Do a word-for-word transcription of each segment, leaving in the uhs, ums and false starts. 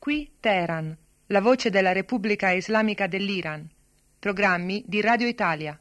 Qui Teheran, la voce della Repubblica Islamica dell'Iran. Programmi di Radio Italia.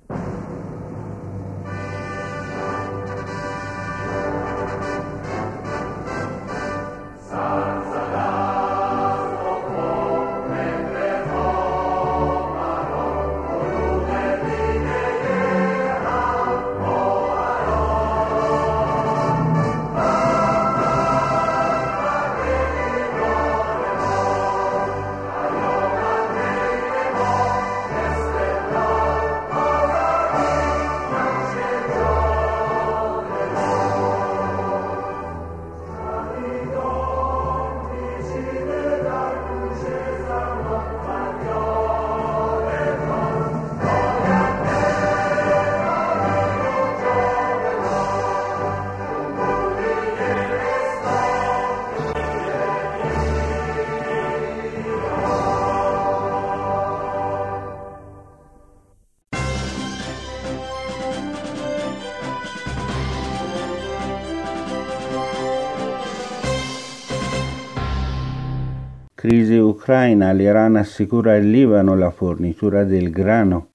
Crisi ucraina, l'Iran assicura al Libano la fornitura del grano.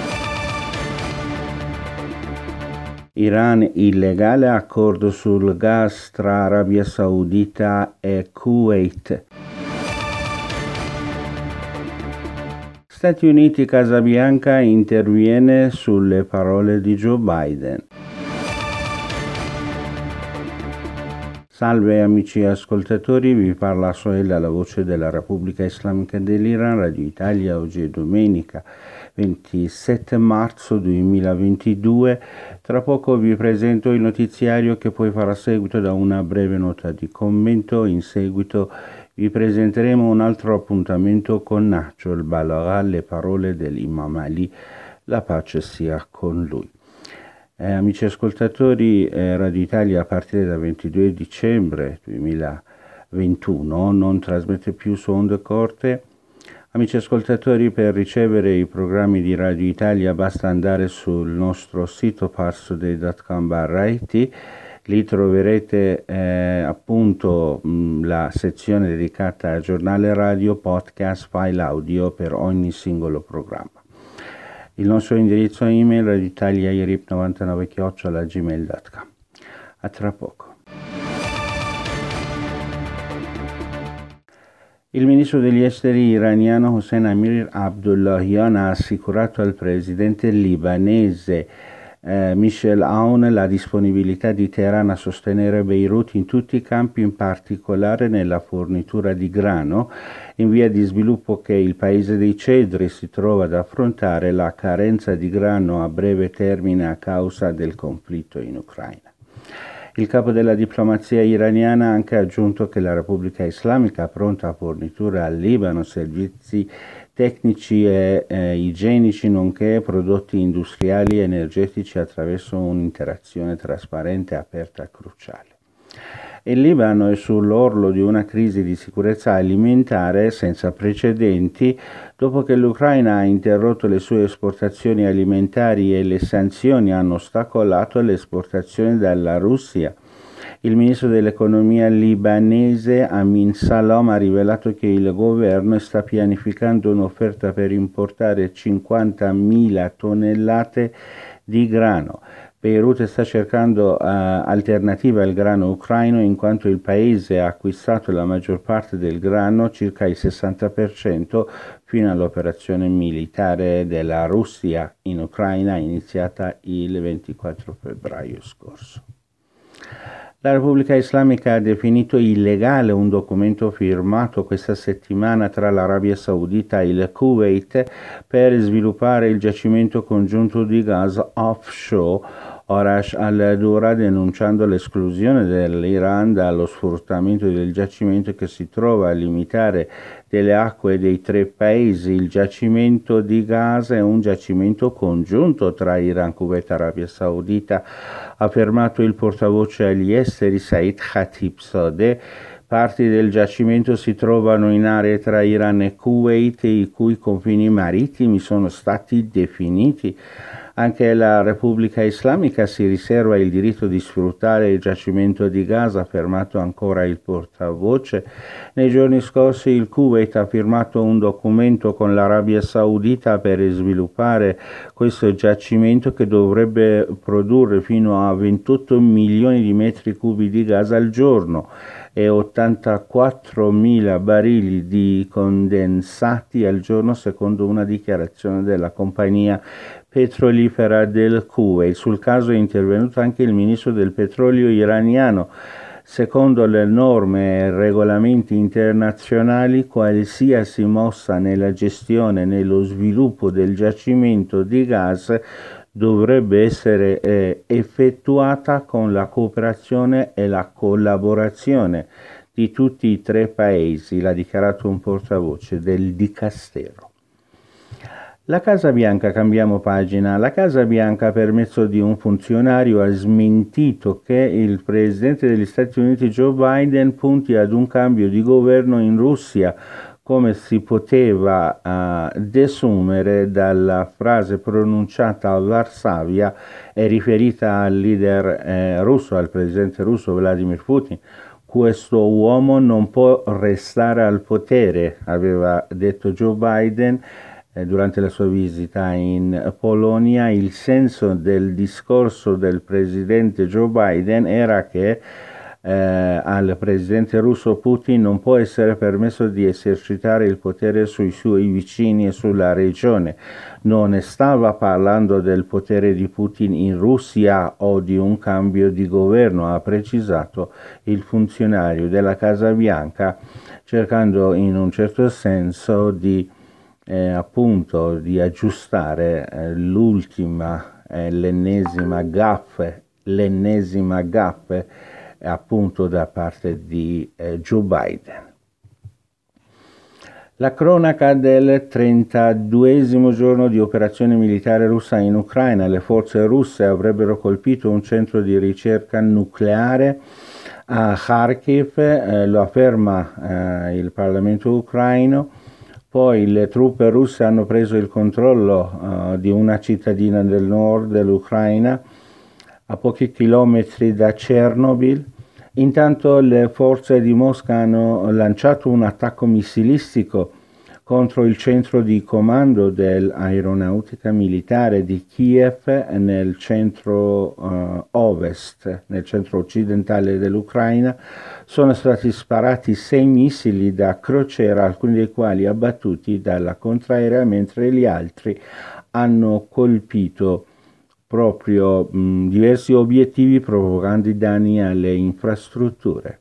Iran, illegale accordo sul gas tra Arabia Saudita e Kuwait. Stati Uniti, Casa Bianca interviene sulle parole di Joe Biden. Salve amici ascoltatori, vi parla Sohail, la voce della Repubblica Islamica dell'Iran, Radio Italia. Oggi è domenica ventisette marzo duemilaventidue. Tra poco vi presento il notiziario che poi farà seguito da una breve nota di commento. In seguito vi presenteremo un altro appuntamento con Nacho il Balagha, le parole dell'Imam Ali, la pace sia con lui. Eh, amici ascoltatori, eh, Radio Italia a partire dal ventidue dicembre duemilaventuno non trasmette più su onde corte. Amici ascoltatori, per ricevere i programmi di Radio Italia basta andare sul nostro sito parsoday punto com barra it. Lì troverete eh, appunto mh, la sezione dedicata a giornale radio, podcast, file audio per ogni singolo programma. Il nostro indirizzo email è radioitaliairip novantanove chiocciola gmail punto com. A tra poco. Il ministro degli esteri iraniano Hossein Amir Abdullahian ha assicurato al presidente libanese eh, Michel Aoun la disponibilità di Teheran a sostenere Beirut in tutti i campi, in particolare nella fornitura di grano, in via di sviluppo che il paese dei cedri si trova ad affrontare la carenza di grano a breve termine a causa del conflitto in Ucraina. Il capo della diplomazia iraniana ha anche aggiunto che la Repubblica Islamica è pronta a fornire al Libano servizi tecnici e eh, igienici, nonché prodotti industriali e energetici attraverso un'interazione trasparente e aperta e cruciale. Il Libano è sull'orlo di una crisi di sicurezza alimentare senza precedenti dopo che l'Ucraina ha interrotto le sue esportazioni alimentari e le sanzioni hanno ostacolato le esportazioni dalla Russia. Il ministro dell'economia libanese Amin Salom ha rivelato che il governo sta pianificando un'offerta per importare cinquantamila tonnellate di grano. Beirut sta cercando uh, alternative al grano ucraino in quanto il paese ha acquistato la maggior parte del grano, circa il sessanta per cento, fino all'operazione militare della Russia in Ucraina iniziata il ventiquattro febbraio scorso. La Repubblica Islamica ha definito illegale un documento firmato questa settimana tra l'Arabia Saudita e il Kuwait per sviluppare il giacimento congiunto di gas offshore Orash al-Dura, denunciando l'esclusione dell'Iran dallo sfruttamento del giacimento che si trova a limitare delle acque dei tre paesi. Il giacimento di gas è un giacimento congiunto tra Iran, Kuwait e Arabia Saudita, ha affermato il portavoce agli esteri Said Khatibzadeh. Parti del giacimento si trovano in aree tra Iran e Kuwait, i cui confini marittimi sono stati definiti Anche la Repubblica Islamica si riserva il diritto di sfruttare il giacimento di gas, ha affermato ancora il portavoce. Nei giorni scorsi il Kuwait ha firmato un documento con l'Arabia Saudita per sviluppare questo giacimento che dovrebbe produrre fino a ventotto milioni di metri cubi di gas al giorno e ottantaquattromila barili di condensati al giorno, secondo una dichiarazione della compagnia petrolifera del Kuwait. Sul caso è intervenuto anche il ministro del petrolio iraniano. Secondo le norme e regolamenti internazionali, qualsiasi mossa nella gestione e nello sviluppo del giacimento di gas dovrebbe essere eh, effettuata con la cooperazione e la collaborazione di tutti i tre paesi, l'ha dichiarato un portavoce del Dicastero. La Casa Bianca, cambiamo pagina, la Casa Bianca per mezzo di un funzionario ha smentito che il presidente degli Stati Uniti Joe Biden punti ad un cambio di governo in Russia, come si poteva uh, desumere dalla frase pronunciata a Varsavia e riferita al leader eh, russo, al presidente russo Vladimir Putin. Questo uomo non può restare al potere, aveva detto Joe Biden durante la sua visita in Polonia. Il senso del discorso del presidente Joe Biden era che eh, al presidente russo Putin non può essere permesso di esercitare il potere sui suoi vicini e sulla regione. Non stava parlando del potere di Putin in Russia o di un cambio di governo, ha precisato il funzionario della Casa Bianca, cercando in un certo senso di Eh, appunto di aggiustare eh, l'ultima, eh, l'ennesima gaffe, l'ennesima gaffe eh, appunto da parte di eh, Joe Biden. La cronaca del trentaduesimo giorno di operazione militare russa in Ucraina. Le forze russe avrebbero colpito un centro di ricerca nucleare a Kharkiv, eh, lo afferma eh, il Parlamento ucraino. Poi le truppe russe hanno preso il controllo uh, di una cittadina del nord dell'Ucraina, a pochi chilometri da Chernobyl. Intanto le forze di Mosca hanno lanciato un attacco missilistico contro il centro di comando dell'aeronautica militare di Kiev nel centro uh, ovest, nel centro occidentale dell'Ucraina. Sono stati sparati sei missili da crociera, alcuni dei quali abbattuti dalla contraerea, mentre gli altri hanno colpito proprio mh, diversi obiettivi, provocando danni alle infrastrutture.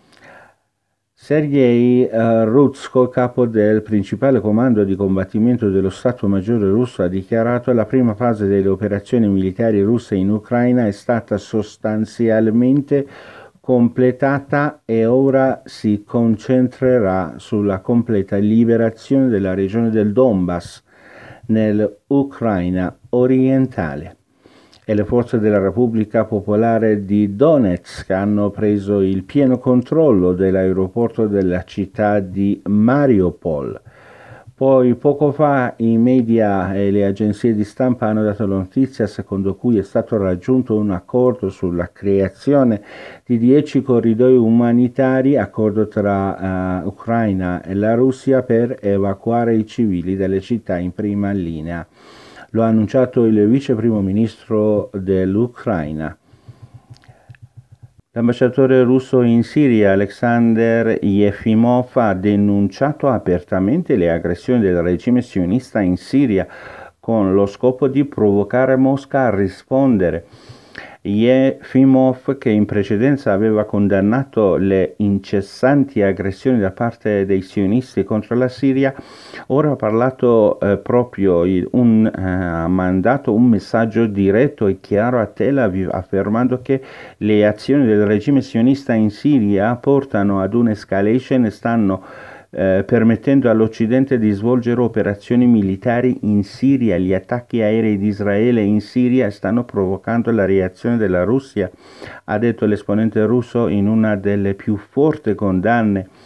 Sergei uh, Rutsko, capo del principale comando di combattimento dello Stato Maggiore russo, ha dichiarato che la prima fase delle operazioni militari russe in Ucraina è stata sostanzialmente completata e ora si concentrerà sulla completa liberazione della regione del Donbass nell'Ucraina orientale. E le forze della Repubblica Popolare di Donetsk hanno preso il pieno controllo dell'aeroporto della città di Mariupol. Poi poco fa i media e le agenzie di stampa hanno dato la notizia secondo cui è stato raggiunto un accordo sulla creazione di dieci corridoi umanitari, accordo tra uh, Ucraina e la Russia per evacuare i civili dalle città in prima linea. Lo ha annunciato il vice primo ministro dell'Ucraina. L'ambasciatore russo in Siria, Alexander Yefimov, ha denunciato apertamente le aggressioni del regime sionista in Siria con lo scopo di provocare Mosca a rispondere. Yefimov, che in precedenza aveva condannato le incessanti aggressioni da parte dei sionisti contro la Siria, ora ha parlato eh, proprio, un, eh, ha mandato un messaggio diretto e chiaro a Tel Aviv, affermando che le azioni del regime sionista in Siria portano ad un'escalation e stanno Eh, permettendo all'Occidente di svolgere operazioni militari in Siria. Gli attacchi aerei di Israele in Siria stanno provocando la reazione della Russia, ha detto l'esponente russo in una delle più forti condanne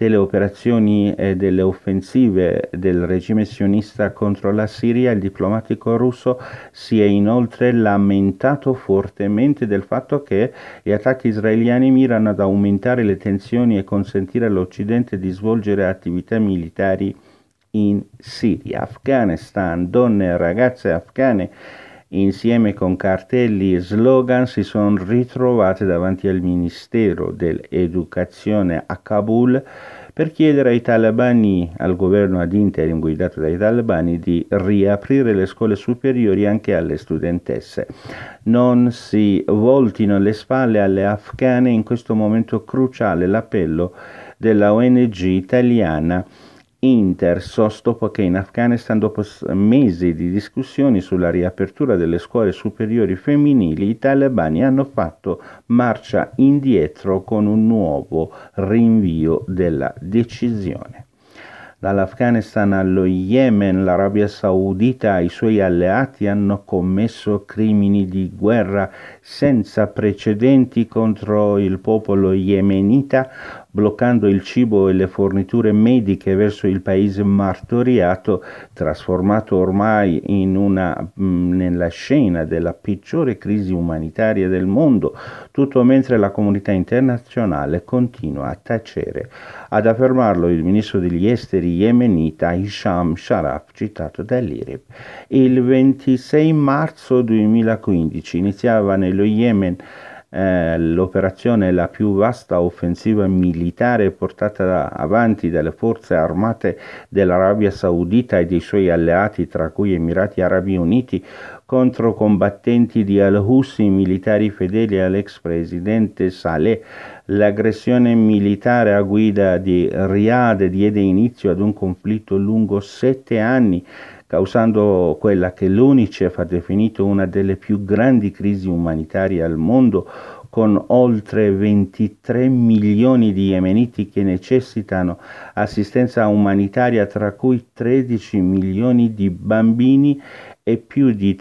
delle operazioni e delle offensive del regime sionista contro la Siria, il diplomatico russo si è inoltre lamentato fortemente del fatto che gli attacchi israeliani mirano ad aumentare le tensioni e consentire all'Occidente di svolgere attività militari in Siria. Afghanistan, donne e ragazze afghane insieme con cartelli e slogan si sono ritrovate davanti al Ministero dell'Educazione a Kabul per chiedere ai talebani, al governo ad interim guidato dai talebani, di riaprire le scuole superiori anche alle studentesse. Non si voltino le spalle alle afghane in questo momento cruciale, l'appello della O N G italiana Intersos, dopo che in Afghanistan, dopo mesi di discussioni sulla riapertura delle scuole superiori femminili, i talebani hanno fatto marcia indietro con un nuovo rinvio della decisione. Dall'Afghanistan allo Yemen, l'Arabia Saudita e i suoi alleati hanno commesso crimini di guerra senza precedenti contro il popolo yemenita, bloccando il cibo e le forniture mediche verso il paese martoriato, trasformato ormai in una, mh, nella scena della peggiore crisi umanitaria del mondo, tutto mentre la comunità internazionale continua a tacere. Ad affermarlo il ministro degli esteri yemenita Hisham Sharaf, citato dall'I R I B. Il ventisei marzo duemilaquindici iniziava nello Yemen Eh, l'operazione la più vasta offensiva militare portata avanti dalle forze armate dell'Arabia Saudita e dei suoi alleati, tra cui Emirati Arabi Uniti, contro combattenti di al-Houthi, militari fedeli all'ex presidente Saleh. L'aggressione militare a guida di Riyadh diede inizio ad un conflitto lungo sette anni, causando quella che l'UNICEF ha definito una delle più grandi crisi umanitarie al mondo, con oltre ventitré milioni di yemeniti che necessitano assistenza umanitaria, tra cui tredici milioni di bambini e più di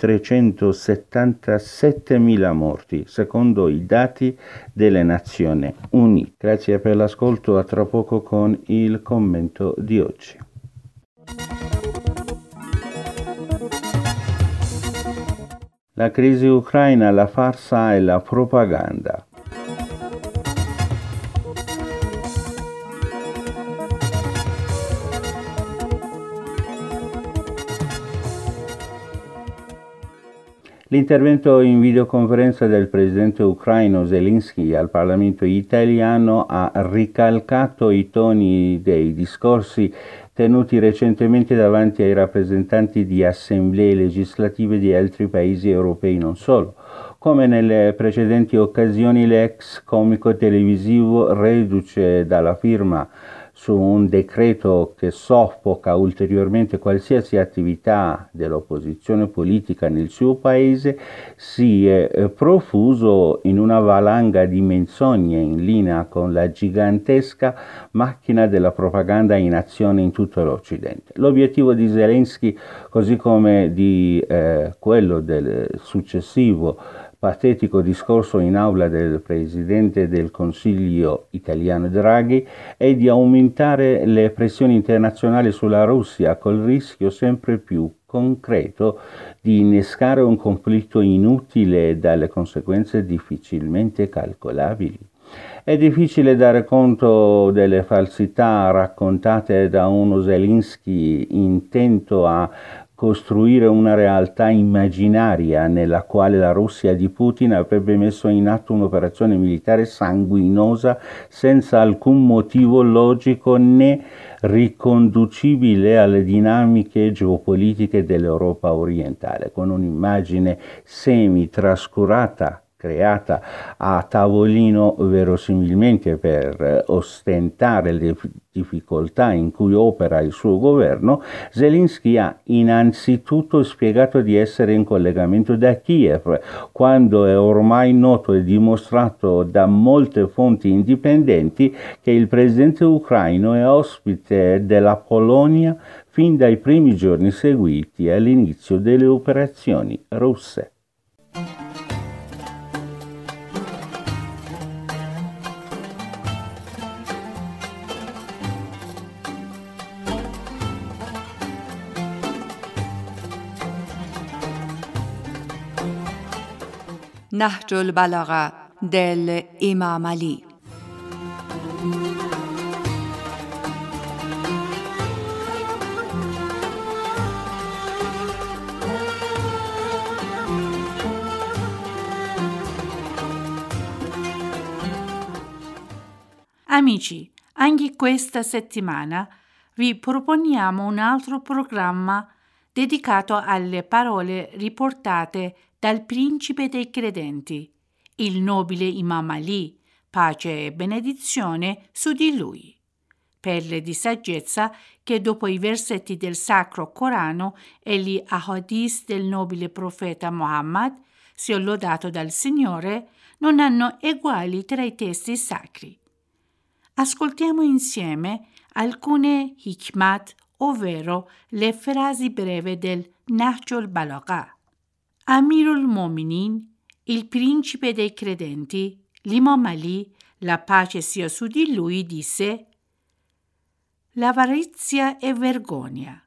trecentosettantasettemila morti, secondo i dati delle Nazioni Unite. Grazie per l'ascolto, a tra poco con il commento di oggi. La crisi ucraina, la farsa e la propaganda. L'intervento in videoconferenza del presidente ucraino Zelensky al Parlamento italiano ha ricalcato i toni dei discorsi tenuti recentemente davanti ai rappresentanti di assemblee legislative di altri paesi europei, non solo. Come nelle precedenti occasioni, l'ex comico televisivo, reduce dalla firma su un decreto che soffoca ulteriormente qualsiasi attività dell'opposizione politica nel suo paese, si è profuso in una valanga di menzogne in linea con la gigantesca macchina della propaganda in azione in tutto l'Occidente. L'obiettivo di Zelensky, così come di eh, quello del successivo patetico discorso in aula del Presidente del Consiglio italiano Draghi, è di aumentare le pressioni internazionali sulla Russia, col rischio sempre più concreto di innescare un conflitto inutile dalle conseguenze difficilmente calcolabili. È difficile dare conto delle falsità raccontate da uno Zelensky intento a costruire una realtà immaginaria nella quale la Russia di Putin avrebbe messo in atto un'operazione militare sanguinosa senza alcun motivo logico né riconducibile alle dinamiche geopolitiche dell'Europa orientale, con un'immagine semi-trascurata creata a tavolino verosimilmente per ostentare le difficoltà in cui opera il suo governo. Zelensky ha innanzitutto spiegato di essere in collegamento da Kiev, quando è ormai noto e dimostrato da molte fonti indipendenti che il presidente ucraino è ospite della Polonia fin dai primi giorni seguiti all'inizio delle operazioni russe. نهج البلاغه dell'Imam Ali. Amici, anche questa settimana vi proponiamo un altro programma dedicato alle parole riportate dal principe dei credenti, il nobile Imam Ali, pace e benedizione su di lui. Perle di saggezza che dopo i versetti del Sacro Corano e gli ahadith del nobile profeta Muhammad, sia lodato dal Signore, non hanno eguali tra i testi sacri. Ascoltiamo insieme alcune hikmat, ovvero le frasi breve del Nahj al-Balagha. Amirul Mominin, il principe dei credenti, l'Imam Ali, la pace sia su di lui, disse: l'avarizia è vergogna,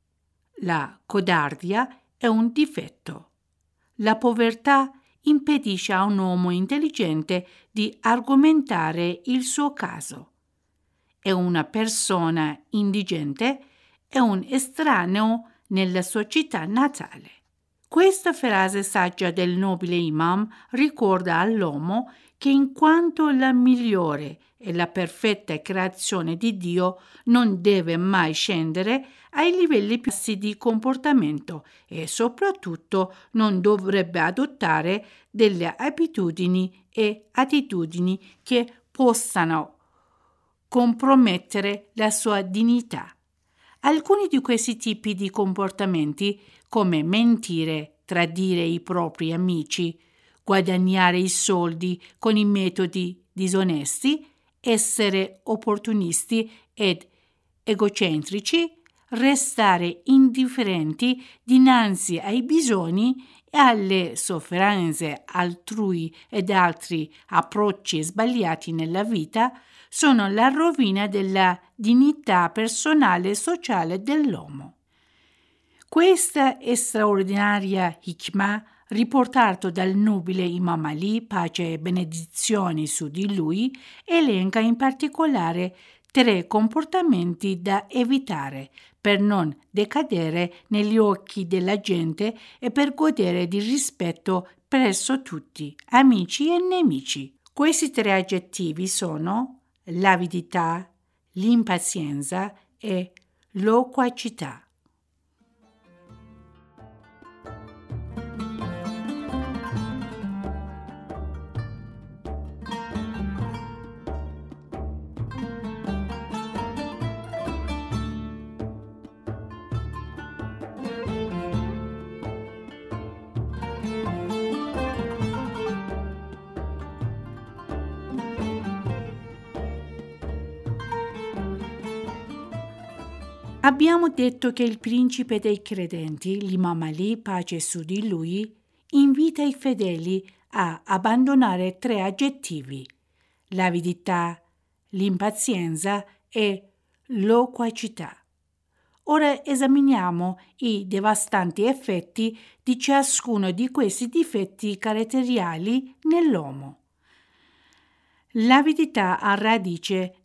la codardia è un difetto, la povertà impedisce a un uomo intelligente di argomentare il suo caso, e una persona indigente è un estraneo nella sua città natale. Questa frase saggia del nobile imam ricorda all'uomo che in quanto la migliore e la perfetta creazione di Dio non deve mai scendere ai livelli più bassi di comportamento e soprattutto non dovrebbe adottare delle abitudini e attitudini che possano compromettere la sua dignità. Alcuni di questi tipi di comportamenti, come mentire, tradire i propri amici, guadagnare i soldi con i metodi disonesti, essere opportunisti ed egocentrici, restare indifferenti dinanzi ai bisogni e alle sofferenze altrui ed altri approcci sbagliati nella vita, sono la rovina della dignità personale e sociale dell'uomo. Questa straordinaria hikmah, riportato dal nobile Imam Ali, pace e benedizioni su di lui, elenca in particolare tre comportamenti da evitare per non decadere negli occhi della gente e per godere di rispetto presso tutti, amici e nemici. Questi tre aggettivi sono l'avidità, l'impazienza e loquacità. Abbiamo detto che il principe dei credenti, l'Imam Ali, pace su di lui, invita i fedeli a abbandonare tre aggettivi: l'avidità, l'impazienza e loquacità. Ora esaminiamo i devastanti effetti di ciascuno di questi difetti caratteriali nell'uomo. L'avidità ha radice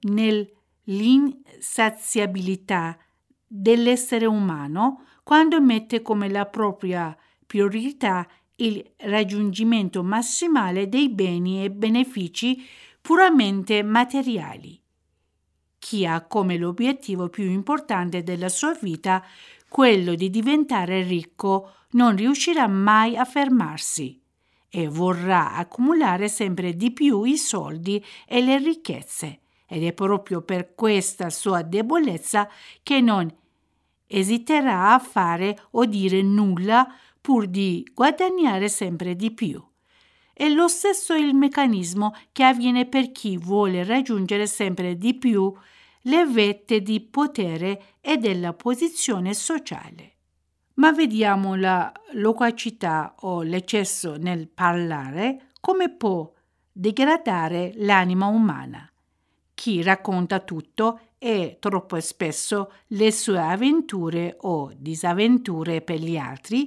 nell'insaziabilità dell'essere umano quando mette come la propria priorità il raggiungimento massimale dei beni e benefici puramente materiali. Chi ha come l'obiettivo più importante della sua vita quello di diventare ricco non riuscirà mai a fermarsi e vorrà accumulare sempre di più i soldi e le ricchezze, ed è proprio per questa sua debolezza che non esiterà a fare o dire nulla pur di guadagnare sempre di più. È lo stesso il meccanismo che avviene per chi vuole raggiungere sempre di più le vette di potere e della posizione sociale. Ma vediamo la loquacità o l'eccesso nel parlare come può degradare l'anima umana. Chi racconta tutto e troppo spesso le sue avventure o disavventure per gli altri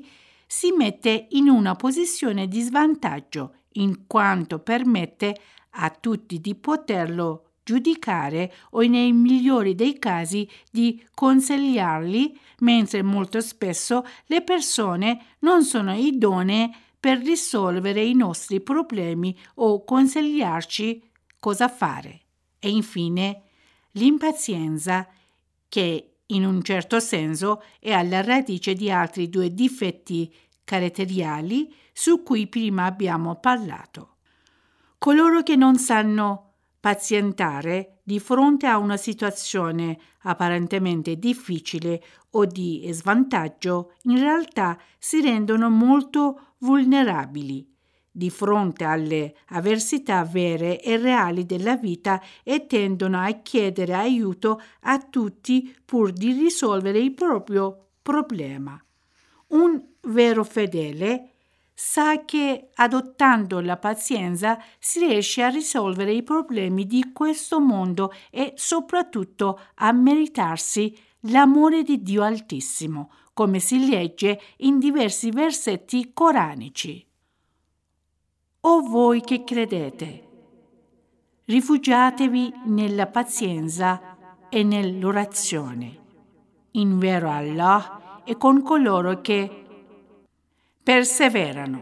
si mette in una posizione di svantaggio in quanto permette a tutti di poterlo giudicare o nei migliori dei casi di consigliarli, mentre molto spesso le persone non sono idonee per risolvere i nostri problemi o consigliarci cosa fare. E infine l'impazienza, che in un certo senso è alla radice di altri due difetti caratteriali su cui prima abbiamo parlato. Coloro che non sanno pazientare di fronte a una situazione apparentemente difficile o di svantaggio, in realtà si rendono molto vulnerabili di fronte alle avversità vere e reali della vita e tendono a chiedere aiuto a tutti pur di risolvere il proprio problema. Un vero fedele sa che adottando la pazienza si riesce a risolvere i problemi di questo mondo e soprattutto a meritarsi l'amore di Dio Altissimo, come si legge in diversi versetti coranici. O voi che credete, rifugiatevi nella pazienza e nell'orazione, in vero Allah e con coloro che perseverano.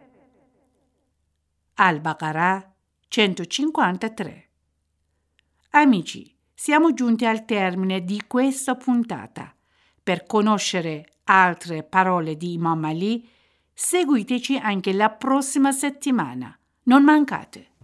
Al-Baqarah centocinquantatré. Amici, siamo giunti al termine di questa puntata. Per conoscere altre parole di Imam Ali, seguiteci anche la prossima settimana. Non mancate!